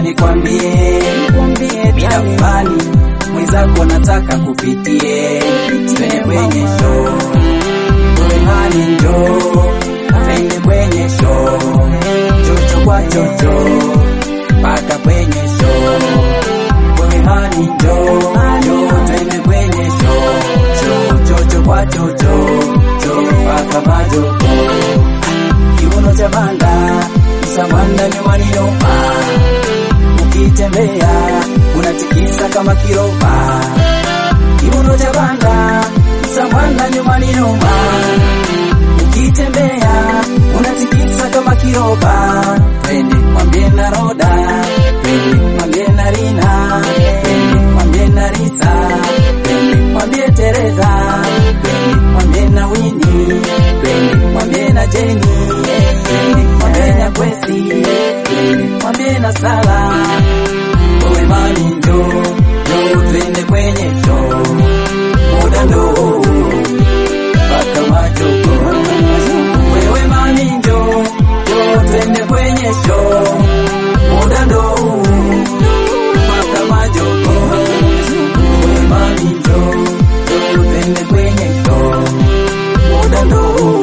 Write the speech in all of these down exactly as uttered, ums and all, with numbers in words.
nikwambie, mina kubali mwenzako nataka kupitie, twende kwenye show, wewe hani njoo, twende kwenye show, chocho kwa chocho, paka kwenye show, wewe hani njoo, njoo twende kwenye show, show chocho kwa chocho, chocho paka majoko, kiuno cha banda, msabanda nyumbani noma, ukitembea unatikisa kama kiroba, kiuno cha banda, msabanda nyumbani noma, ukitembea unatikisa kama kiroba, twende mwambie na Roda, twende mwambie na Rina, twende mwambie na Risa, twende mwambie Teresa, twende mwambie na Winnie, twende mwambie na Jenny, twende mwambie na Kwesi, twende mwambie na Sala, wewe mani njoo, njoo twende kwenye show, muda ndo paka majoko, wewe mani njoo, njoo twende kwenye show, muda ndo paka majoko, wewe mani njoo, njoo twende kwenye show, muda ndo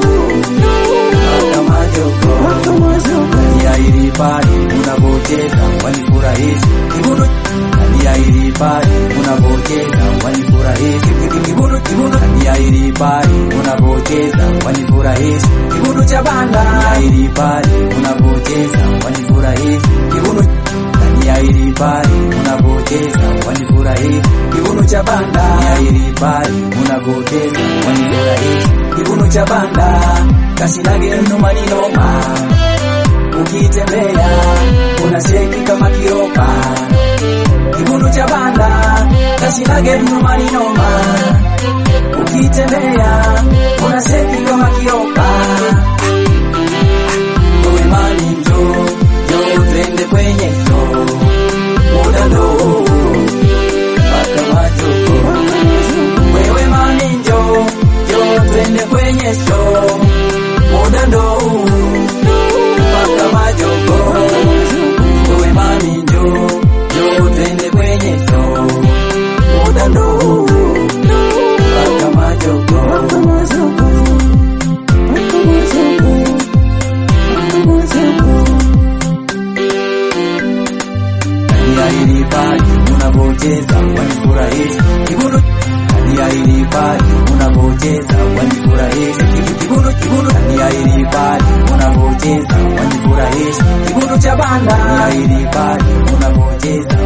paka majoko, ya ili pale unapocheza wanifurahisha, kibuno ya ili pale unapocheza wanifurahisha, kibuno kibuno ya ili pale unapocheza wanifurahisha, kibuno cha banda ya ili pale unapocheza wanifurahisha, kibuno ya ili pale unapocheza wanifurahisha, kibuno cha banda ya ili pale unapocheza wanifurahisha, kibuno cha banda kashinage noma ni noma, ukitembea unasheki kama kiroba, kibuno cha banda kashinage noma ni noma, ukitembea unasheki kama kiroba, wewe mani njoo, njoo twende kwenye show, muda ndo paka majoko, wewe mani njoo, njoo twende kwenye show, muda ndo paka majoko, wewe mani njoo, njoo twende kwenye show, muda ndo paka majoko, ya ili pale unapocheza wanifurahisha, kibuno ya ili pale unapocheza wanifurahisha, kibuno kibuno ya ili pale unapocheza wanifurahisha, kibuno cha banda ya ili pale unapocheza